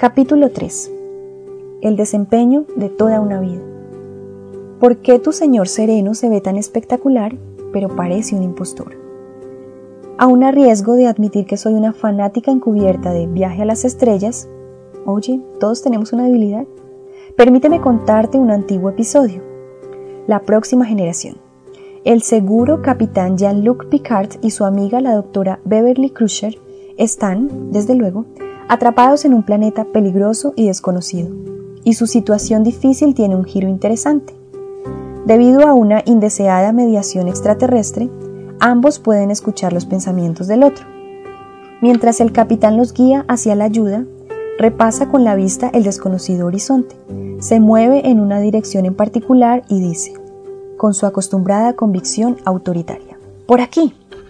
Capítulo 3. El desempeño de toda una vida. ¿Por qué tu señor sereno se ve tan espectacular, pero parece un impostor? Aún a riesgo de admitir que soy una fanática encubierta de Viaje a las Estrellas, oye, todos tenemos una debilidad. Permíteme contarte un antiguo episodio. La próxima generación. El seguro capitán Jean-Luc Picard y su amiga la doctora Beverly Crusher están, desde luego, atrapados en un planeta peligroso y desconocido, y su situación difícil tiene un giro interesante. Debido a una indeseada mediación extraterrestre, ambos pueden escuchar los pensamientos del otro. Mientras el capitán los guía hacia la ayuda, repasa con la vista el desconocido horizonte, se mueve en una dirección en particular y dice, con su acostumbrada convicción autoritaria: «Por aquí».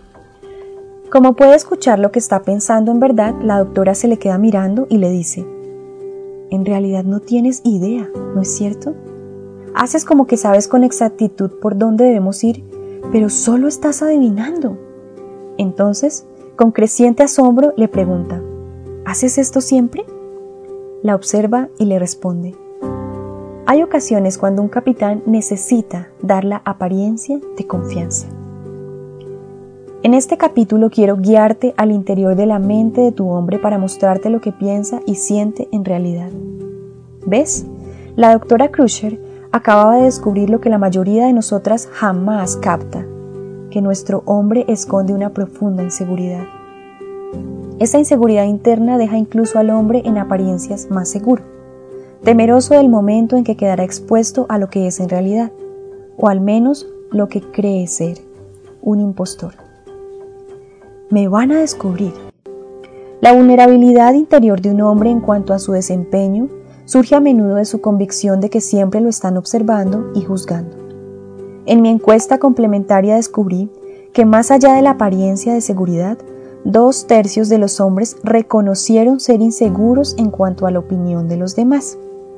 Como puede escuchar lo que está pensando en verdad, la doctora se le queda mirando y le dice: «En realidad no tienes idea, ¿no es cierto? Haces como que sabes con exactitud por dónde debemos ir, pero solo estás adivinando». Entonces, con creciente asombro, le pregunta: «¿Haces esto siempre?». La observa y le responde: «Hay ocasiones cuando un capitán necesita dar la apariencia de confianza». En este capítulo quiero guiarte al interior de la mente de tu hombre para mostrarte lo que piensa y siente en realidad. ¿Ves? La doctora Crusher acababa de descubrir lo que la mayoría de nosotras jamás capta, que nuestro hombre esconde una profunda inseguridad. Esa inseguridad interna deja incluso al hombre en apariencias más seguro, temeroso del momento en que quedará expuesto a lo que es en realidad, o al menos lo que cree ser, un impostor. Me van a descubrir. La vulnerabilidad interior de un hombre en cuanto a su desempeño surge a menudo de su convicción de que siempre lo están observando y juzgando. En mi encuesta complementaria descubrí que más allá de la apariencia de seguridad, 2/3 de los hombres reconocieron ser inseguros en cuanto a la opinión de los demás.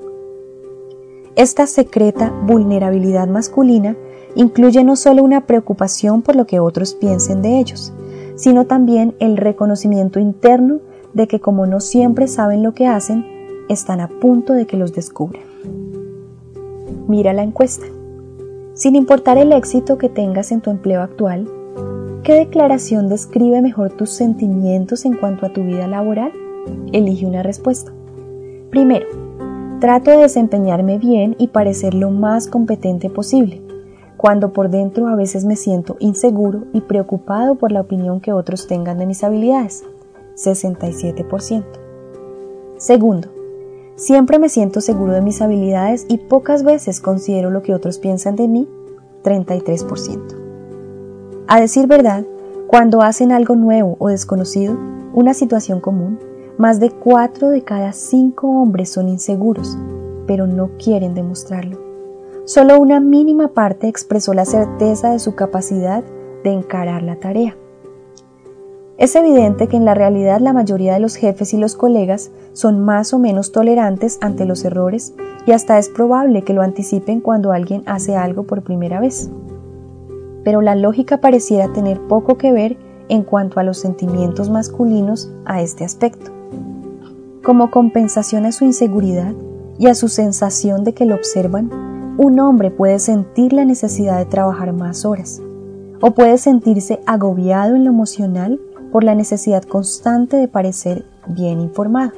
Esta secreta vulnerabilidad masculina incluye no solo una preocupación por lo que otros piensen de ellos, sino también el reconocimiento interno de que como no siempre saben lo que hacen, están a punto de que los descubran. Mira la encuesta. Sin importar el éxito que tengas en tu empleo actual, ¿qué declaración describe mejor tus sentimientos en cuanto a tu vida laboral? Elige una respuesta. Primero, trato de desempeñarme bien y parecer lo más competente posible, cuando por dentro a veces me siento inseguro y preocupado por la opinión que otros tengan de mis habilidades, 67%. Segundo, siempre me siento seguro de mis habilidades y pocas veces considero lo que otros piensan de mí, 33%. A decir verdad, cuando hacen algo nuevo o desconocido, una situación común, más de 4 de cada 5 hombres son inseguros, pero no quieren demostrarlo. Solo una mínima parte expresó la certeza de su capacidad de encarar la tarea. Es evidente que en la realidad la mayoría de los jefes y los colegas son más o menos tolerantes ante los errores y hasta es probable que lo anticipen cuando alguien hace algo por primera vez. Pero la lógica pareciera tener poco que ver en cuanto a los sentimientos masculinos a este aspecto. Como compensación a su inseguridad y a su sensación de que lo observan, un hombre puede sentir la necesidad de trabajar más horas, o puede sentirse agobiado en lo emocional por la necesidad constante de parecer bien informado.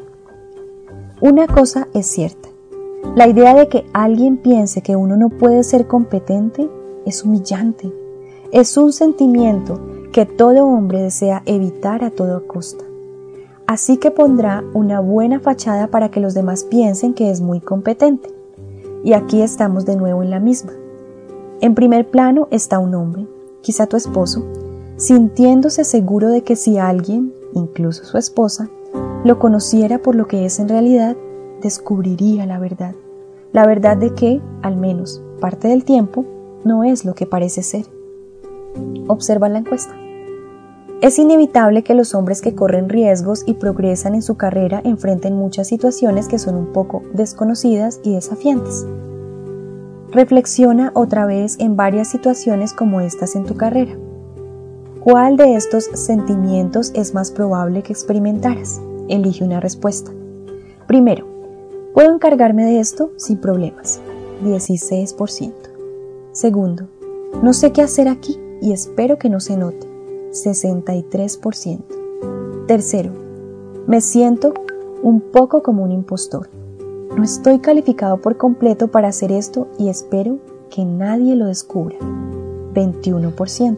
Una cosa es cierta, la idea de que alguien piense que uno no puede ser competente es humillante. Es un sentimiento que todo hombre desea evitar a toda costa. Así que pondrá una buena fachada para que los demás piensen que es muy competente. Y aquí estamos de nuevo en la misma. En primer plano está un hombre, quizá tu esposo, sintiéndose seguro de que si alguien, incluso su esposa, lo conociera por lo que es en realidad, descubriría la verdad. La verdad de que, al menos parte del tiempo, no es lo que parece ser. Observa la encuesta. Es inevitable que los hombres que corren riesgos y progresan en su carrera enfrenten muchas situaciones que son un poco desconocidas y desafiantes. Reflexiona otra vez en varias situaciones como estas en tu carrera. ¿Cuál de estos sentimientos es más probable que experimentaras? Elige una respuesta. Primero, puedo encargarme de esto sin problemas, 16%. Segundo, no sé qué hacer aquí y espero que no se note, 63%. Tercero, me siento un poco como un impostor. No estoy calificado por completo para hacer esto y espero que nadie lo descubra, 21%.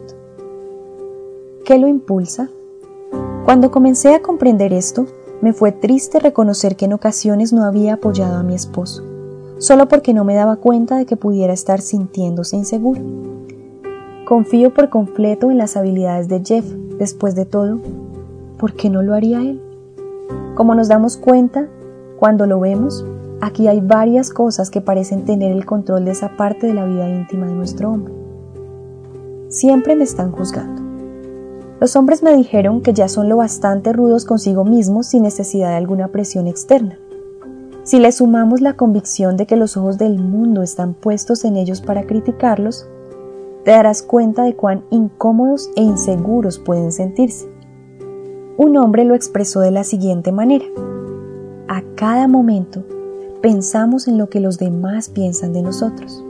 ¿Qué lo impulsa? Cuando comencé a comprender esto, me fue triste reconocer que en ocasiones no había apoyado a mi esposo, solo porque no me daba cuenta de que pudiera estar sintiéndose inseguro. Confío por completo en las habilidades de Jeff. Después de todo, ¿por qué no lo haría él? Como nos damos cuenta, cuando lo vemos, aquí hay varias cosas que parecen tener el control de esa parte de la vida íntima de nuestro hombre. Siempre me están juzgando. Los hombres me dijeron que ya son lo bastante rudos consigo mismos sin necesidad de alguna presión externa. Si le sumamos la convicción de que los ojos del mundo están puestos en ellos para criticarlos, te darás cuenta de cuán incómodos e inseguros pueden sentirse. Un hombre lo expresó de la siguiente manera: a cada momento pensamos en lo que los demás piensan de nosotros.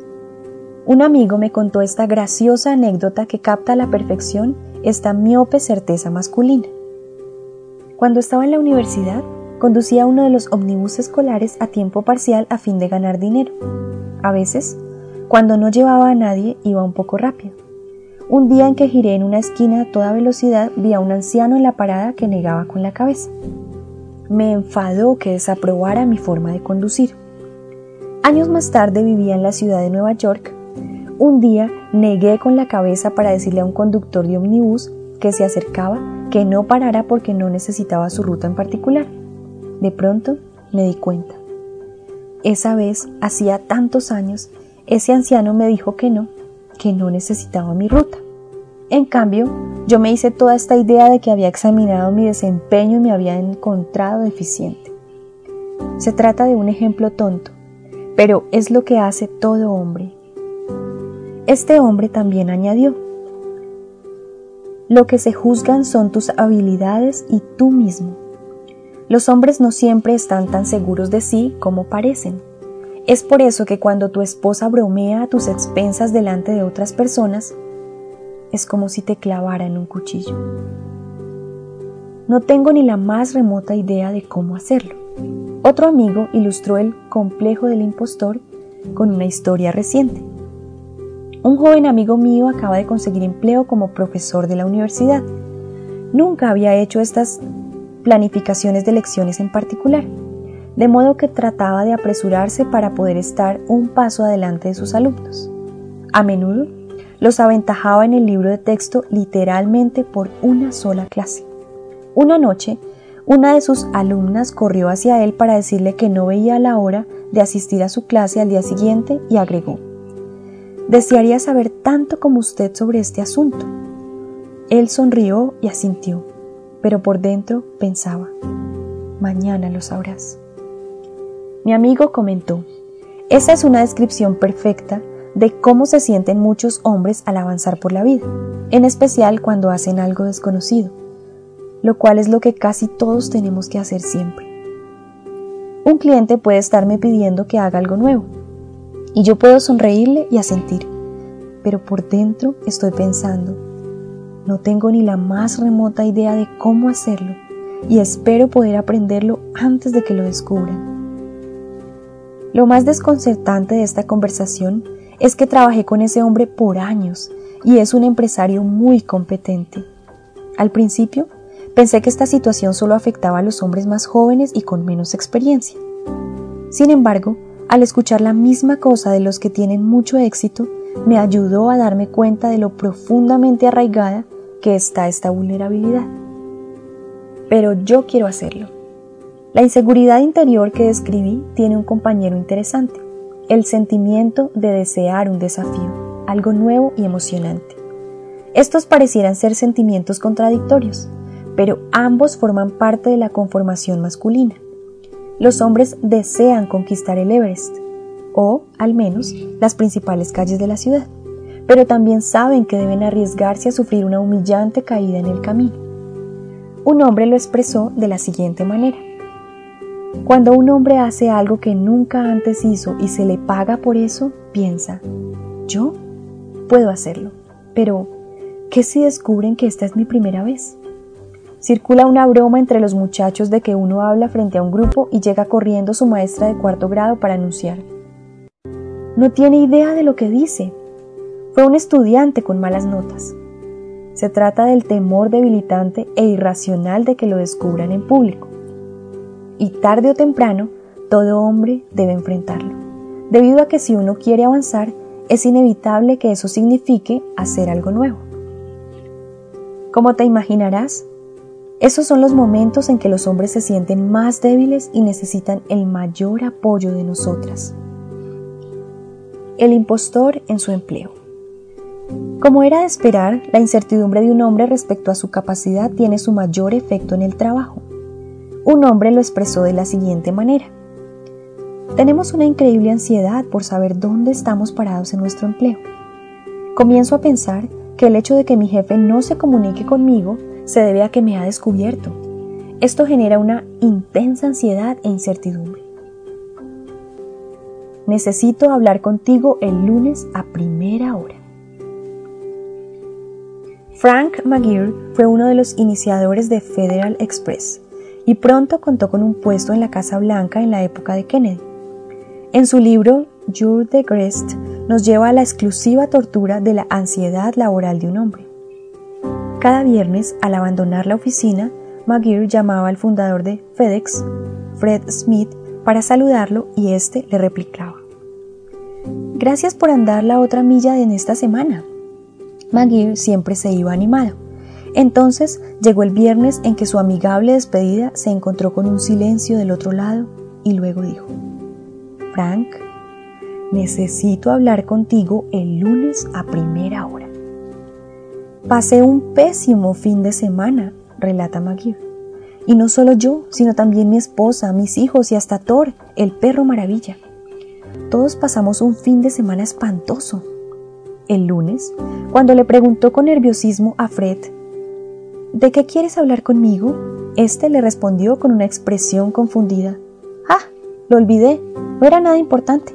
Un amigo me contó esta graciosa anécdota que capta a la perfección esta miope certeza masculina. Cuando estaba en la universidad, conducía uno de los ómnibus escolares a tiempo parcial a fin de ganar dinero. A veces, cuando no llevaba a nadie, iba un poco rápido. Un día en que giré en una esquina a toda velocidad, vi a un anciano en la parada que negaba con la cabeza. Me enfadó que desaprobara mi forma de conducir. Años más tarde vivía en la ciudad de Nueva York. Un día negué con la cabeza para decirle a un conductor de ómnibus que se acercaba que no parara porque no necesitaba su ruta en particular. De pronto me di cuenta. Esa vez, hacía tantos años, ese anciano me dijo que no necesitaba mi ruta. En cambio, yo me hice toda esta idea de que había examinado mi desempeño y me había encontrado deficiente. Se trata de un ejemplo tonto, pero es lo que hace todo hombre. Este hombre también añadió: lo que se juzgan son tus habilidades y tú mismo. Los hombres no siempre están tan seguros de sí como parecen. Es por eso que cuando tu esposa bromea a tus expensas delante de otras personas, es como si te clavara en un cuchillo. No tengo ni la más remota idea de cómo hacerlo. Otro amigo ilustró el complejo del impostor con una historia reciente. Un joven amigo mío acaba de conseguir empleo como profesor de la universidad. Nunca había hecho estas planificaciones de lecciones en particular, de modo que trataba de apresurarse para poder estar un paso adelante de sus alumnos. A menudo los aventajaba en el libro de texto literalmente por una sola clase. Una noche, una de sus alumnas corrió hacia él para decirle que no veía la hora de asistir a su clase al día siguiente y agregó: desearía saber tanto como usted sobre este asunto. Él sonrió y asintió, pero por dentro pensaba: mañana lo sabrás. Mi amigo comentó: esa es una descripción perfecta de cómo se sienten muchos hombres al avanzar por la vida, en especial cuando hacen algo desconocido, lo cual es lo que casi todos tenemos que hacer siempre. Un cliente puede estarme pidiendo que haga algo nuevo, y yo puedo sonreírle y asentir, pero por dentro estoy pensando: no tengo ni la más remota idea de cómo hacerlo, y espero poder aprenderlo antes de que lo descubran. Lo más desconcertante de esta conversación es que trabajé con ese hombre por años y es un empresario muy competente. Al principio, pensé que esta situación solo afectaba a los hombres más jóvenes y con menos experiencia. Sin embargo, al escuchar la misma cosa de los que tienen mucho éxito, me ayudó a darme cuenta de lo profundamente arraigada que está esta vulnerabilidad. Pero yo quiero hacerlo. La inseguridad interior que describí tiene un compañero interesante: el sentimiento de desear un desafío, algo nuevo y emocionante. Estos parecieran ser sentimientos contradictorios, pero ambos forman parte de la conformación masculina. Los hombres desean conquistar el Everest, o, al menos, las principales calles de la ciudad, pero también saben que deben arriesgarse a sufrir una humillante caída en el camino. Un hombre lo expresó de la siguiente manera: Cuando un hombre hace algo que nunca antes hizo y se le paga por eso, piensa, yo puedo hacerlo, pero ¿qué si descubren que esta es mi primera vez? Circula una broma entre los muchachos de que uno habla frente a un grupo y llega corriendo su maestra de 4º grado para anunciar. No tiene idea de lo que dice. Fue un estudiante con malas notas. Se trata del temor debilitante e irracional de que lo descubran en público. Y tarde o temprano, todo hombre debe enfrentarlo, debido a que si uno quiere avanzar, es inevitable que eso signifique hacer algo nuevo. Como te imaginarás, esos son los momentos en que los hombres se sienten más débiles y necesitan el mayor apoyo de nosotras. El impostor en su empleo. Como era de esperar, la incertidumbre de un hombre respecto a su capacidad tiene su mayor efecto en el trabajo. Un hombre lo expresó de la siguiente manera. Tenemos una increíble ansiedad por saber dónde estamos parados en nuestro empleo. Comienzo a pensar que el hecho de que mi jefe no se comunique conmigo se debe a que me ha descubierto. Esto genera una intensa ansiedad e incertidumbre. Necesito hablar contigo el lunes a primera hora. Frank McGeer fue uno de los iniciadores de Federal Express y pronto contó con un puesto en la Casa Blanca en la época de Kennedy. En su libro You're the Greatest nos lleva a la exclusiva tortura de la ansiedad laboral de un hombre. Cada viernes, al abandonar la oficina, McGeer llamaba al fundador de FedEx, Fred Smith, para saludarlo y éste le replicaba: «Gracias por andar la otra milla en esta semana». McGeer siempre se iba animado. Entonces llegó el viernes en que su amigable despedida se encontró con un silencio del otro lado y luego dijo: «Frank, necesito hablar contigo el lunes a primera hora». «Pasé un pésimo fin de semana», relata McGeer. «Y no solo yo, sino también mi esposa, mis hijos y hasta Thor, el perro maravilla. Todos pasamos un fin de semana espantoso». El lunes, cuando le preguntó con nerviosismo a Fred, «¿De qué quieres hablar conmigo?», este le respondió con una expresión confundida: «Ah, lo olvidé, no era nada importante».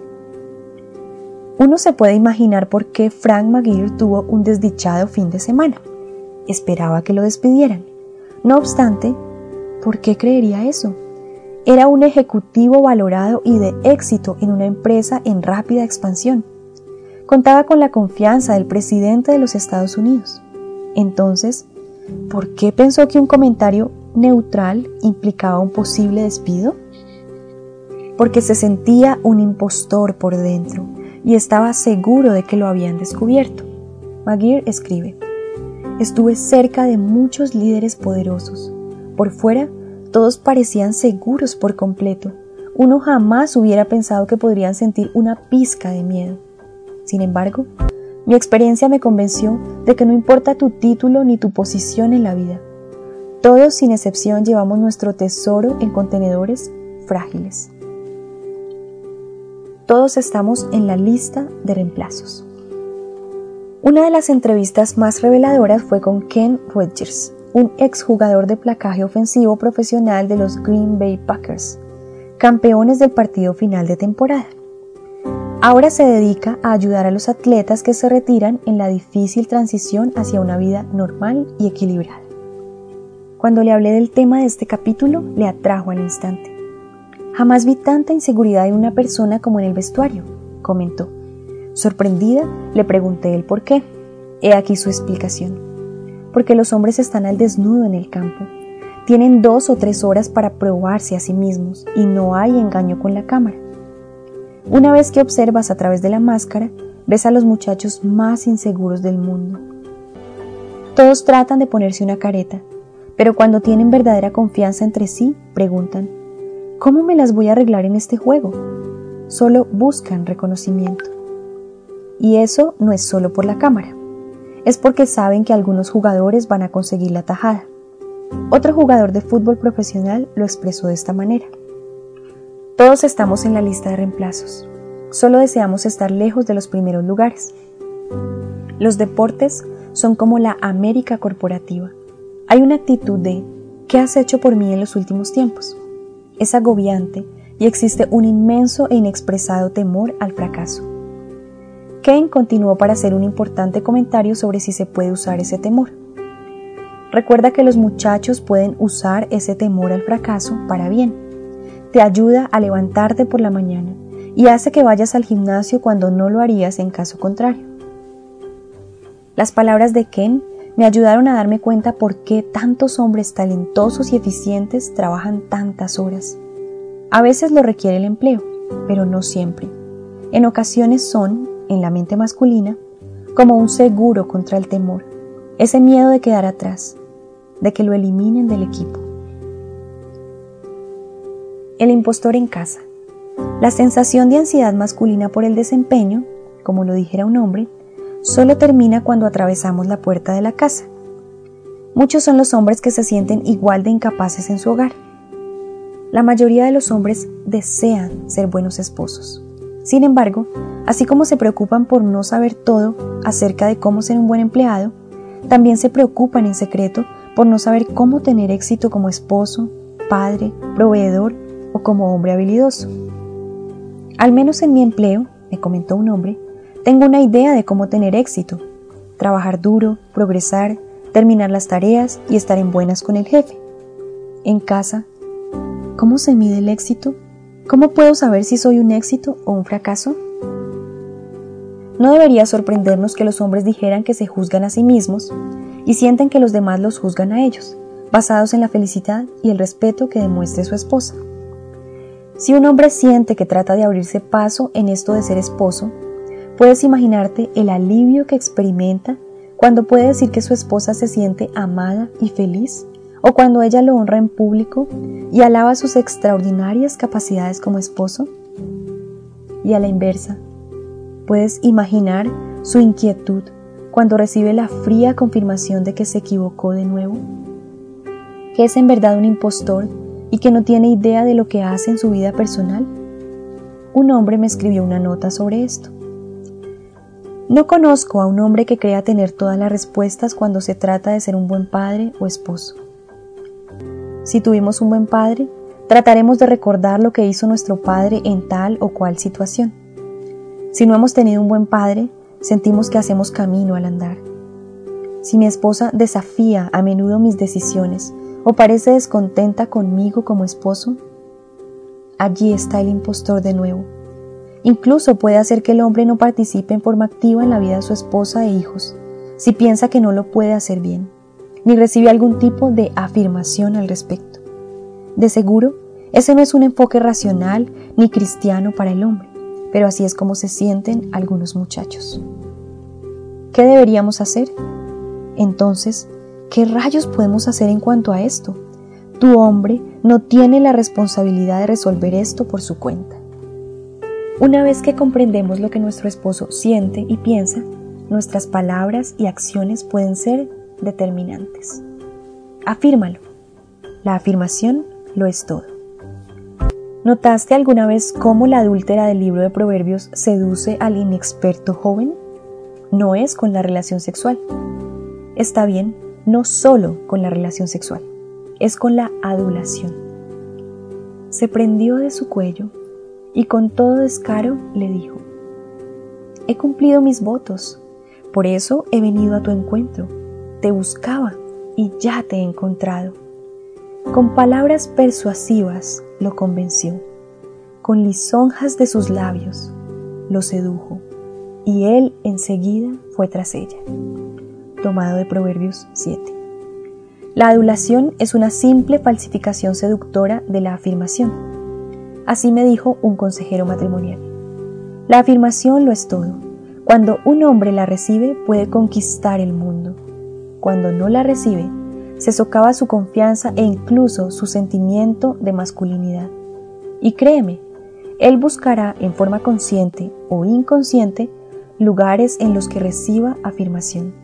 Uno se puede imaginar por qué Frank McGeer tuvo un desdichado fin de semana. Esperaba que lo despidieran. No obstante, ¿por qué creería eso? Era un ejecutivo valorado y de éxito en una empresa en rápida expansión. Contaba con la confianza del presidente de los Estados Unidos. Entonces, ¿por qué pensó que un comentario neutral implicaba un posible despido? Porque se sentía un impostor por dentro y estaba seguro de que lo habían descubierto. McGeer escribe: «Estuve cerca de muchos líderes poderosos. Por fuera, todos parecían seguros por completo. Uno jamás hubiera pensado que podrían sentir una pizca de miedo. Sin embargo, mi experiencia me convenció de que no importa tu título ni tu posición en la vida. Todos, sin excepción, llevamos nuestro tesoro en contenedores frágiles. Todos estamos en la lista de reemplazos». Una de las entrevistas más reveladoras fue con Ken Rodgers, un exjugador de placaje ofensivo profesional de los Green Bay Packers, campeones del partido final de temporada. Ahora se dedica a ayudar a los atletas que se retiran en la difícil transición hacia una vida normal y equilibrada. Cuando le hablé del tema de este capítulo, le atrajo al instante. «Jamás vi tanta inseguridad en una persona como en el vestuario», comentó. Sorprendida, le pregunté el por qué. He aquí su explicación. «Porque los hombres están al desnudo en el campo. Tienen 2 o 3 horas para probarse a sí mismos y no hay engaño con la cámara. Una vez que observas a través de la máscara, ves a los muchachos más inseguros del mundo. Todos tratan de ponerse una careta, pero cuando tienen verdadera confianza entre sí, preguntan: ¿cómo me las voy a arreglar en este juego? Solo buscan reconocimiento. Y eso no es solo por la cámara, es porque saben que algunos jugadores van a conseguir la tajada». Otro jugador de fútbol profesional lo expresó de esta manera: «Todos estamos en la lista de reemplazos. Solo deseamos estar lejos de los primeros lugares. Los deportes son como la América corporativa. Hay una actitud de ¿qué has hecho por mí en los últimos tiempos?». es agobiante y existe un inmenso e inexpresado temor al fracaso. Ken continuó para hacer un importante comentario sobre si se puede usar ese temor. Recuerda que los muchachos pueden usar ese temor al fracaso para bien. Te ayuda a levantarte por la mañana y hace que vayas al gimnasio cuando no lo harías en caso contrario. Las palabras de Ken me ayudaron a darme cuenta por qué tantos hombres talentosos y eficientes trabajan tantas horas. A veces lo requiere el empleo, pero no siempre. En ocasiones son, en la mente masculina, como un seguro contra el temor, ese miedo de quedar atrás, de que lo eliminen del equipo. El impostor en casa. La sensación de ansiedad masculina por el desempeño, como lo dijera un hombre, solo termina cuando atravesamos la puerta de la casa. Muchos son los hombres que se sienten igual de incapaces en su hogar. La mayoría de los hombres desean ser buenos esposos. Sin embargo, así como se preocupan por no saber todo acerca de cómo ser un buen empleado, también se preocupan en secreto por no saber cómo tener éxito como esposo, padre, proveedor o como hombre habilidoso. Al menos en mi empleo, me comentó un hombre, tengo una idea de cómo tener éxito, trabajar duro, progresar, terminar las tareas y estar en buenas con el jefe. En casa, ¿cómo se mide el éxito? ¿Cómo puedo saber si soy un éxito o un fracaso? No debería sorprendernos que los hombres dijeran que se juzgan a sí mismos y sienten que los demás los juzgan a ellos, basados en la felicidad y el respeto que demuestre su esposa. Si un hombre siente que trata de abrirse paso en esto de ser esposo, puedes imaginarte el alivio que experimenta cuando puede decir que su esposa se siente amada y feliz, o cuando ella lo honra en público y alaba sus extraordinarias capacidades como esposo. Y a la inversa, puedes imaginar su inquietud cuando recibe la fría confirmación de que se equivocó de nuevo, que es en verdad un impostor y que no tiene idea de lo que hace en su vida personal. Un hombre me escribió una nota sobre esto. No conozco a un hombre que crea tener todas las respuestas cuando se trata de ser un buen padre o esposo. Si tuvimos un buen padre, trataremos de recordar lo que hizo nuestro padre en tal o cual situación. Si no hemos tenido un buen padre, sentimos que hacemos camino al andar. Si mi esposa desafía a menudo mis decisiones o parece descontenta conmigo como esposo, allí está el impostor de nuevo. Incluso puede hacer que el hombre no participe en forma activa en la vida de su esposa e hijos, si piensa que no lo puede hacer bien, ni recibe algún tipo de afirmación al respecto. De seguro, ese no es un enfoque racional ni cristiano para el hombre, pero así es como se sienten algunos muchachos. ¿Qué deberíamos hacer? Entonces, ¿qué rayos podemos hacer en cuanto a esto? Tu hombre no tiene la responsabilidad de resolver esto por su cuenta. Una vez que comprendemos lo que nuestro esposo siente y piensa, nuestras palabras y acciones pueden ser determinantes. Afírmalo. La afirmación lo es todo. ¿Notaste alguna vez cómo la adúltera del libro de Proverbios seduce al inexperto joven? No es con la relación sexual. Está bien, no solo con la relación sexual, es con la adulación. Se prendió de su cuello y con todo descaro le dijo: he cumplido mis votos, por eso he venido a tu encuentro. Te buscaba y ya te he encontrado. Con palabras persuasivas lo convenció, con lisonjas de sus labios lo sedujo, y él enseguida fue tras ella. Tomado de Proverbios 7. La adulación es una simple falsificación seductora de la afirmación. Así me dijo un consejero matrimonial. La afirmación lo es todo. Cuando un hombre la recibe, puede conquistar el mundo. Cuando no la recibe, se socava su confianza e incluso su sentimiento de masculinidad. Y créeme, él buscará en forma consciente o inconsciente lugares en los que reciba afirmación.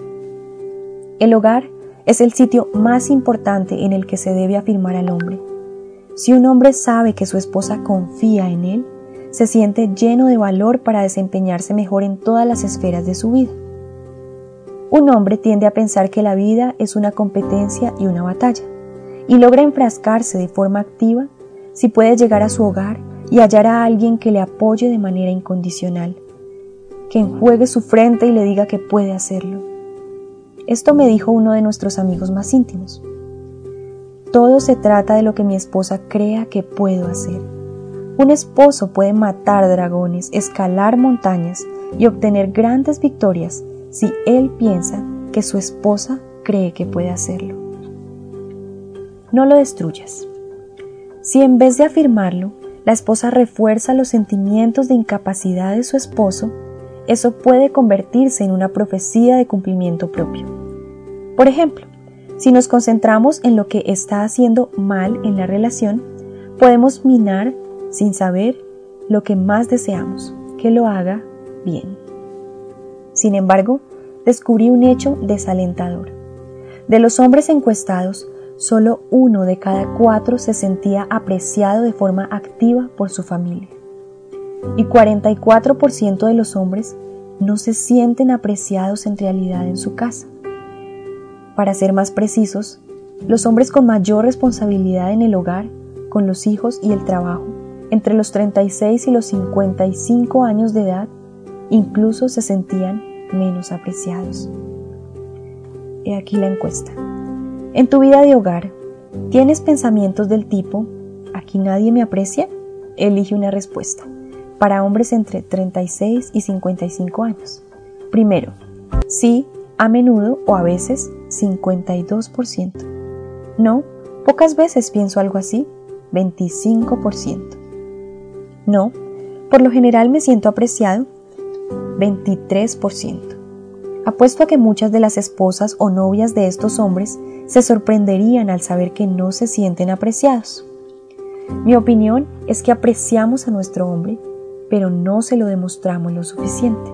El hogar es el sitio más importante en el que se debe afirmar al hombre. Si un hombre sabe que su esposa confía en él, se siente lleno de valor para desempeñarse mejor en todas las esferas de su vida. Un hombre tiende a pensar que la vida es una competencia y una batalla, y logra enfrascarse de forma activa si puede llegar a su hogar y hallar a alguien que le apoye de manera incondicional, que enjuegue su frente y le diga que puede hacerlo. Esto me dijo uno de nuestros amigos más íntimos. Todo se trata de lo que mi esposa crea que puedo hacer. Un esposo puede matar dragones, escalar montañas y obtener grandes victorias si él piensa que su esposa cree que puede hacerlo. No lo destruyas. Si en vez de afirmarlo, la esposa refuerza los sentimientos de incapacidad de su esposo, eso puede convertirse en una profecía de cumplimiento propio. Por ejemplo, si nos concentramos en lo que está haciendo mal en la relación, podemos minar, sin saber, lo que más deseamos, que lo haga bien. Sin embargo, descubrí un hecho desalentador. De los hombres encuestados, solo 1 de cada 4 se sentía apreciado de forma activa por su familia. Y 44% de los hombres no se sienten apreciados en realidad en su casa. Para ser más precisos, los hombres con mayor responsabilidad en el hogar, con los hijos y el trabajo, entre los 36 y los 55 años de edad, incluso se sentían menos apreciados. He aquí la encuesta. En tu vida de hogar, ¿tienes pensamientos del tipo «aquí nadie me aprecia»? Elige una respuesta. Para hombres entre 36 y 55 años. Primero, sí, a menudo o a veces, 52%. No, pocas veces pienso algo así, 25%. No, por lo general me siento apreciado, 23%. Apuesto a que muchas de las esposas o novias de estos hombres se sorprenderían al saber que no se sienten apreciados. Mi opinión es que apreciamos a nuestro hombre, pero no se lo demostramos lo suficiente.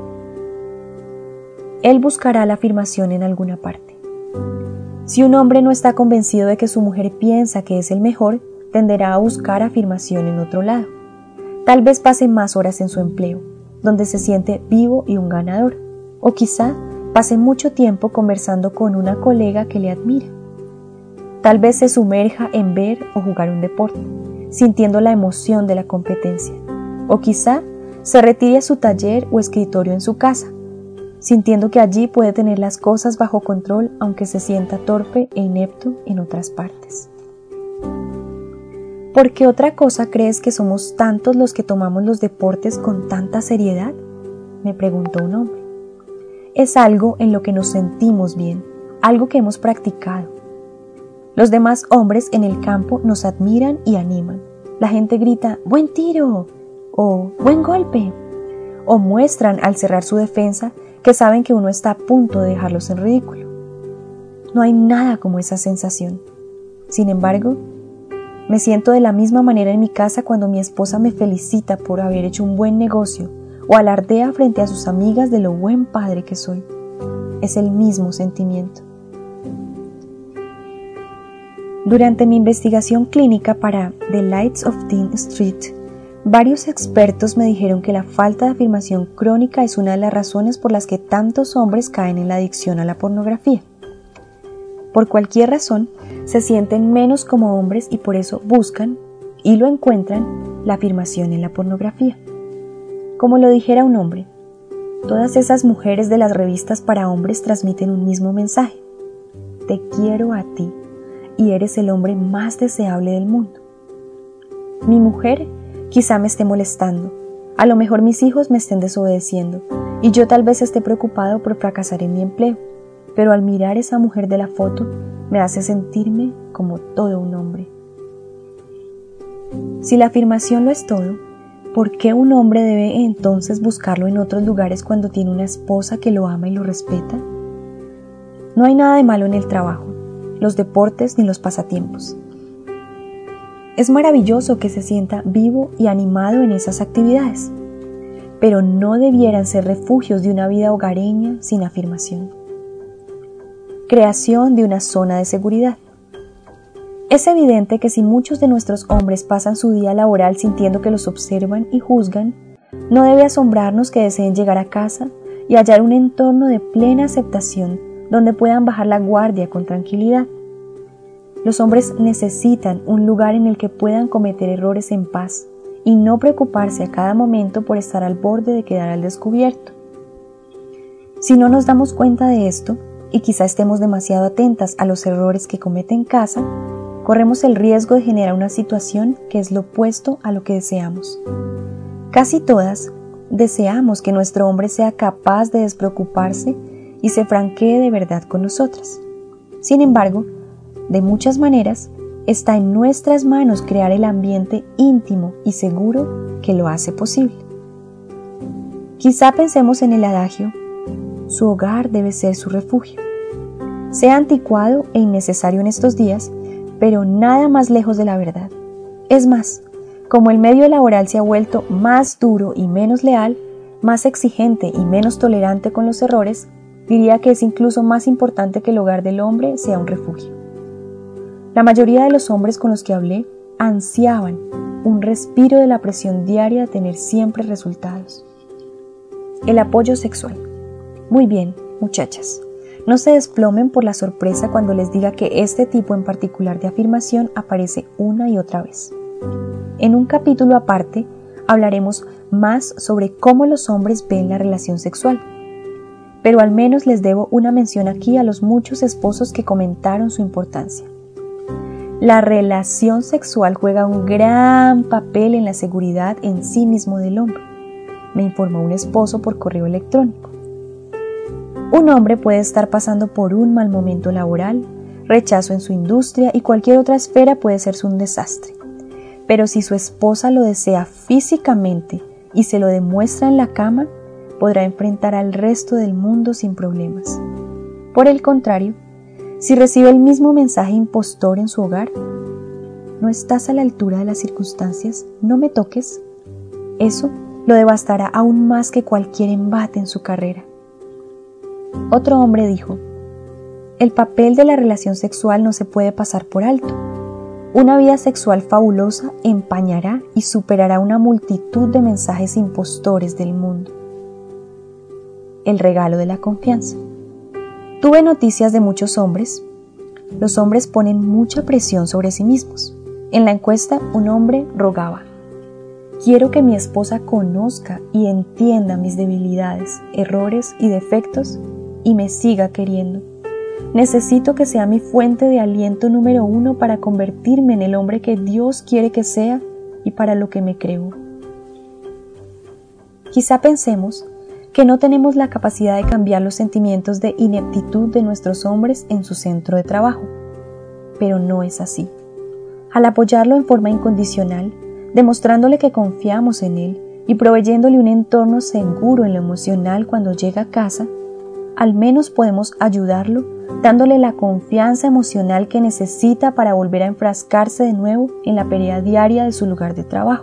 Él buscará la afirmación en alguna parte. Si un hombre no está convencido de que su mujer piensa que es el mejor, tenderá a buscar afirmación en otro lado. Tal vez pase más horas en su empleo, donde se siente vivo y un ganador, o quizá pase mucho tiempo conversando con una colega que le admira. Tal vez se sumerja en ver o jugar un deporte, sintiendo la emoción de la competencia, o quizá se retire a su taller o escritorio en su casa, sintiendo que allí puede tener las cosas bajo control aunque se sienta torpe e inepto en otras partes. ¿Por qué otra cosa crees que somos tantos los que tomamos los deportes con tanta seriedad?, me preguntó un hombre. Es algo en lo que nos sentimos bien, algo que hemos practicado. Los demás hombres en el campo nos admiran y animan. La gente grita «¡Buen tiro!» o «¡Buen golpe!» o muestran al cerrar su defensa que saben que uno está a punto de dejarlos en ridículo. No hay nada como esa sensación. Sin embargo, me siento de la misma manera en mi casa cuando mi esposa me felicita por haber hecho un buen negocio o alardea frente a sus amigas de lo buen padre que soy. Es el mismo sentimiento. Durante mi investigación clínica para The Lights of Dean Street, varios expertos me dijeron que la falta de afirmación crónica es una de las razones por las que tantos hombres caen en la adicción a la pornografía. Por cualquier razón, se sienten menos como hombres y por eso buscan, y lo encuentran, la afirmación en la pornografía. Como lo dijera un hombre, todas esas mujeres de las revistas para hombres transmiten un mismo mensaje. Te quiero a ti y eres el hombre más deseable del mundo. Mi mujer quizá me esté molestando, a lo mejor mis hijos me estén desobedeciendo y yo tal vez esté preocupado por fracasar en mi empleo, pero al mirar esa mujer de la foto me hace sentirme como todo un hombre. Si la afirmación lo es todo, ¿por qué un hombre debe entonces buscarlo en otros lugares cuando tiene una esposa que lo ama y lo respeta? No hay nada de malo en el trabajo, los deportes ni los pasatiempos. Es maravilloso que se sienta vivo y animado en esas actividades, pero no debieran ser refugios de una vida hogareña sin afirmación. Creación de una zona de seguridad. Es evidente que si muchos de nuestros hombres pasan su día laboral sintiendo que los observan y juzgan, no debe asombrarnos que deseen llegar a casa y hallar un entorno de plena aceptación donde puedan bajar la guardia con tranquilidad. Los hombres necesitan un lugar en el que puedan cometer errores en paz y no preocuparse a cada momento por estar al borde de quedar al descubierto. Si no nos damos cuenta de esto, y quizá estemos demasiado atentas a los errores que comete en casa, corremos el riesgo de generar una situación que es lo opuesto a lo que deseamos. Casi todas deseamos que nuestro hombre sea capaz de despreocuparse y se franquee de verdad con nosotras. Sin embargo, de muchas maneras, está en nuestras manos crear el ambiente íntimo y seguro que lo hace posible. Quizá pensemos en el adagio: su hogar debe ser su refugio. Sea anticuado e innecesario en estos días, pero nada más lejos de la verdad. Es más, como el medio laboral se ha vuelto más duro y menos leal, más exigente y menos tolerante con los errores, diría que es incluso más importante que el hogar del hombre sea un refugio. La mayoría de los hombres con los que hablé ansiaban un respiro de la presión diaria de tener siempre resultados. El apoyo sexual. Muy bien, muchachas, no se desplomen por la sorpresa cuando les diga que este tipo en particular de afirmación aparece una y otra vez. En un capítulo aparte hablaremos más sobre cómo los hombres ven la relación sexual, pero al menos les debo una mención aquí a los muchos esposos que comentaron su importancia. La relación sexual juega un gran papel en la seguridad en sí mismo del hombre, me informó un esposo por correo electrónico. Un hombre puede estar pasando por un mal momento laboral, rechazo en su industria y cualquier otra esfera puede ser un desastre. Pero si su esposa lo desea físicamente y se lo demuestra en la cama, podrá enfrentar al resto del mundo sin problemas. Por el contrario, si recibe el mismo mensaje impostor en su hogar: no estás a la altura de las circunstancias, no me toques, eso lo devastará aún más que cualquier embate en su carrera. Otro hombre dijo: el papel de la relación sexual no se puede pasar por alto. Una vida sexual fabulosa empañará y superará una multitud de mensajes impostores del mundo. El regalo de la confianza. Tuve noticias de muchos hombres. Los hombres ponen mucha presión sobre sí mismos. En la encuesta, un hombre rogaba: quiero que mi esposa conozca y entienda mis debilidades, errores y defectos y me siga queriendo. Necesito que sea mi fuente de aliento número 1 para convertirme en el hombre que Dios quiere que sea y para lo que me creó. Quizá pensemos que no tenemos la capacidad de cambiar los sentimientos de ineptitud de nuestros hombres en su centro de trabajo, pero no es así. Al apoyarlo en forma incondicional, demostrándole que confiamos en él y proveyéndole un entorno seguro en lo emocional cuando llega a casa, al menos podemos ayudarlo dándole la confianza emocional que necesita para volver a enfrascarse de nuevo en la pelea diaria de su lugar de trabajo.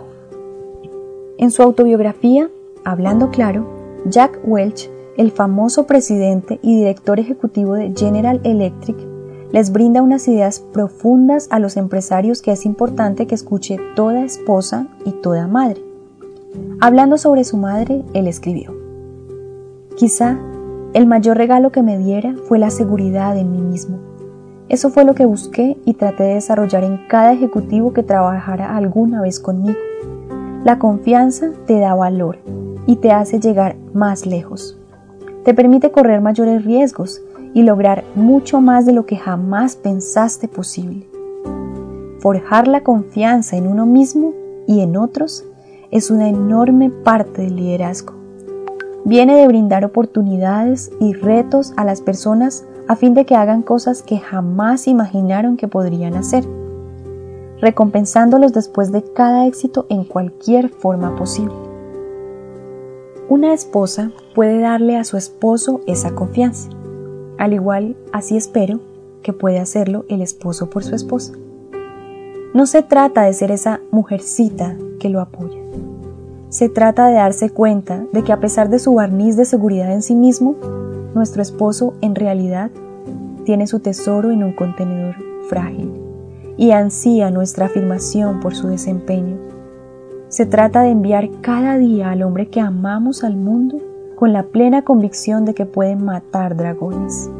En su autobiografía, Hablando Claro, Jack Welch, el famoso presidente y director ejecutivo de General Electric, les brinda unas ideas profundas a los empresarios que es importante que escuche toda esposa y toda madre. Hablando sobre su madre, él escribió: quizá el mayor regalo que me diera fue la seguridad en mí mismo. Eso fue lo que busqué y traté de desarrollar en cada ejecutivo que trabajara alguna vez conmigo. La confianza te da valor y te hace llegar más lejos. Te permite correr mayores riesgos y lograr mucho más de lo que jamás pensaste posible. Forjar la confianza en uno mismo y en otros es una enorme parte del liderazgo. Viene de brindar oportunidades y retos a las personas a fin de que hagan cosas que jamás imaginaron que podrían hacer, recompensándolos después de cada éxito en cualquier forma posible. Una esposa puede darle a su esposo esa confianza, al igual, así espero, que puede hacerlo el esposo por su esposa. No se trata de ser esa mujercita que lo apoya. Se trata de darse cuenta de que a pesar de su barniz de seguridad en sí mismo, nuestro esposo en realidad tiene su tesoro en un contenedor frágil y ansía nuestra afirmación por su desempeño. Se trata de enviar cada día al hombre que amamos al mundo con la plena convicción de que puede matar dragones.